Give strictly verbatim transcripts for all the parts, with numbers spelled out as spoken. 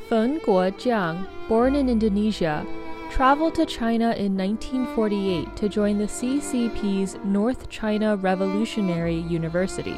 Feng Guojiang, born in Indonesia, traveled to China in nineteen forty-eight to join the C C P's North China Revolutionary University.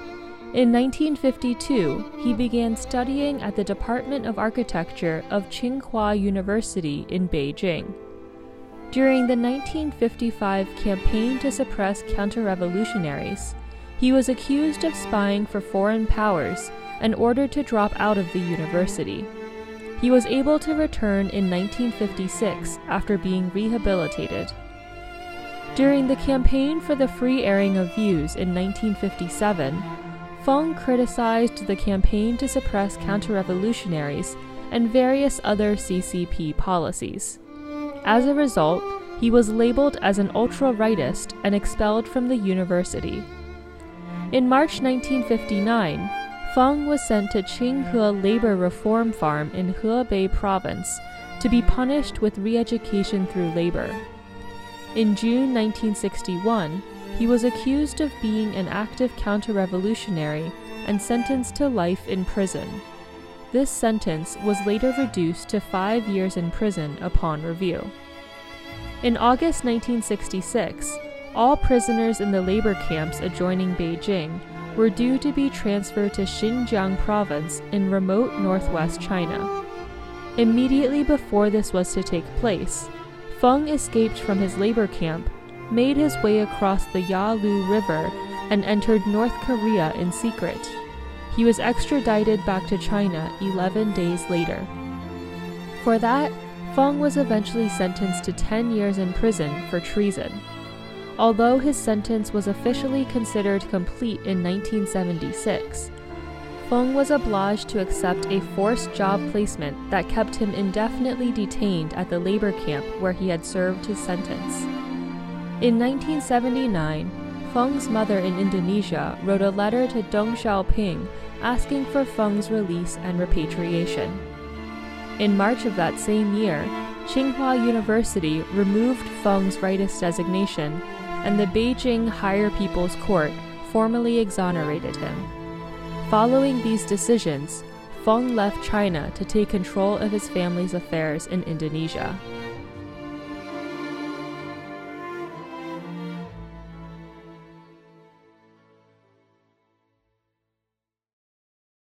In nineteen fifty-two, he began studying at the Department of Architecture of Tsinghua University in Beijing. During the nineteen fifty-five campaign to suppress counter-revolutionaries, he was accused of spying for foreign powers and ordered to drop out of the university. He was able to return in nineteen fifty-six after being rehabilitated. During the campaign for the free airing of views in nineteen fifty-seven, Feng criticized the campaign to suppress counter-revolutionaries and various other C C P policies. As a result, he was labeled as an ultra-rightist and expelled from the university. In March nineteen fifty-nine, Feng was sent to Qinghe Labor Reform Farm in Hebei Province to be punished with re-education through labor. In June nineteen sixty-one, he was accused of being an active counter-revolutionary and sentenced to life in prison. This sentence was later reduced to five years in prison upon review. In August nineteen sixty-six, all prisoners in the labor camps adjoining Beijing were due to be transferred to Xinjiang Province in remote northwest China. Immediately before this was to take place, Feng escaped from his labor camp, made his way across the Yalu River, and entered North Korea in secret. He was extradited back to China eleven days later. For that, Feng was eventually sentenced to ten years in prison for treason. Although his sentence was officially considered complete in nineteen seventy-six, Feng was obliged to accept a forced job placement that kept him indefinitely detained at the labor camp where he had served his sentence. In nineteen seventy-nine, Feng's mother in Indonesia wrote a letter to Deng Xiaoping asking for Feng's release and repatriation. In March of that same year, Tsinghua University removed Feng's rightist designation, and the Beijing Higher People's Court formally exonerated him. Following these decisions, Feng left China to take control of his family's affairs in Indonesia.